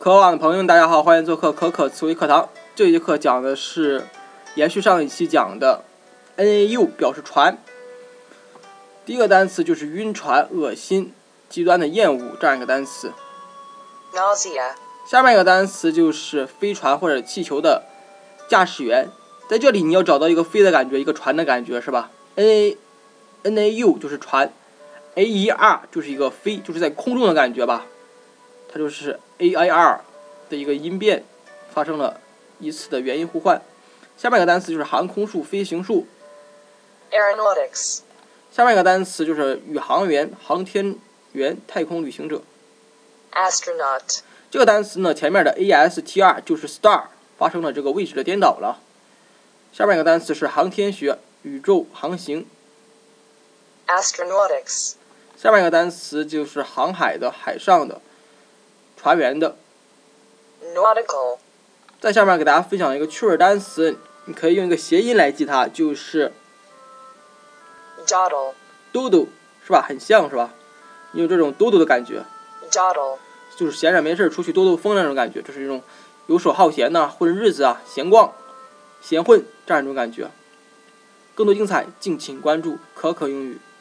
科网的朋友们，大家好，欢迎做客可可词汇课堂。这节课讲的是延续上一期讲的 NAU 表示船。第一个单词就是晕船、恶心、极端的厌恶这样一个单词。 Nausea。 下面一个单词就是飞船或者气球的驾驶员。在这里你要找到一个飞的感觉，一个船的感觉，是吧？ NAU 就是船， AER 就是一个飞，就是在空中的感觉吧。它就是 AIR 的一个音变发生了一次的元音互换。下面一个单词就是航空术、飞行术。 Aeronautics。 下面一个单词就是宇航员、航天员、太空旅行者。 Astronaut。 这个单词呢，前面的 ASTR 就是 star 发生了这个位置的颠倒了。下面一个单词是航天学、宇宙航行。 Astronautics。 下面一个单词就是航海的、海上的、船员的。 Nautical。 在下面给大家分享一个趣味单词，你可以用一个谐音来记它，就是 Dawdle。 嘟嘟，是吧？很像是吧？你有这种嘟嘟的感觉， Dawdle。 就是闲着没事出去兜兜风那种感觉，就是一种游手好闲呐、混日子啊、闲逛、闲混这样一种感觉。更多精彩，敬请关注可可英语。